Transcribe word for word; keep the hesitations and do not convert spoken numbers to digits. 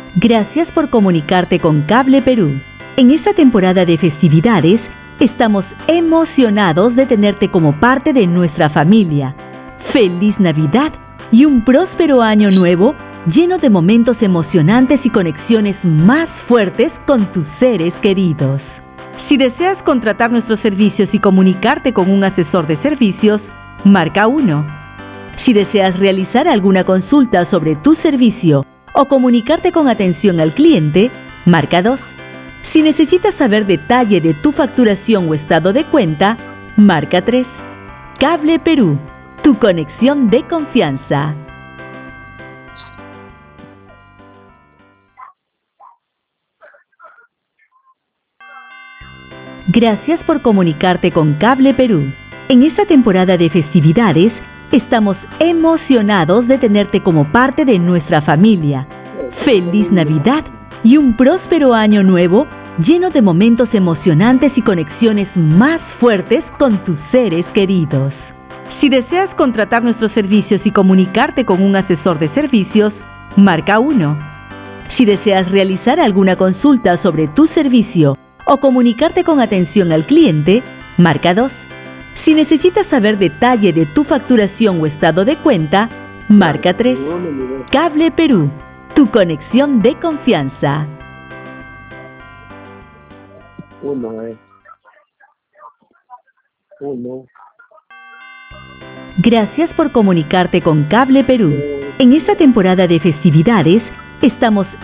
Gracias por comunicarte con Cable Perú. En esta temporada de festividades, estamos emocionados de tenerte como parte de nuestra familia. ¡Feliz Navidad y un próspero año nuevo lleno de momentos emocionantes y conexiones más fuertes con tus seres queridos! Si deseas contratar nuestros servicios y comunicarte con un asesor de servicios, marca uno. Si deseas realizar alguna consulta sobre tu servicio o comunicarte con atención al cliente, marca dos. Si necesitas saber detalle de tu facturación o estado de cuenta, marca tres. Cable Perú, tu conexión de confianza. Gracias por comunicarte con Cable Perú. En esta temporada de festividades, estamos emocionados de tenerte como parte de nuestra familia. ¡Feliz Navidad y un próspero año nuevo lleno de momentos emocionantes y conexiones más fuertes con tus seres queridos! Si deseas contratar nuestros servicios y comunicarte con un asesor de servicios, marca uno. Si deseas realizar alguna consulta sobre tu servicio o comunicarte con atención al cliente, marca dos. Si necesitas saber detalle de tu facturación o estado de cuenta, marca tres. Cable Perú, tu conexión de confianza. Uno, eh. Uno. Gracias por comunicarte con Cable Perú. En esta temporada de festividades, estamos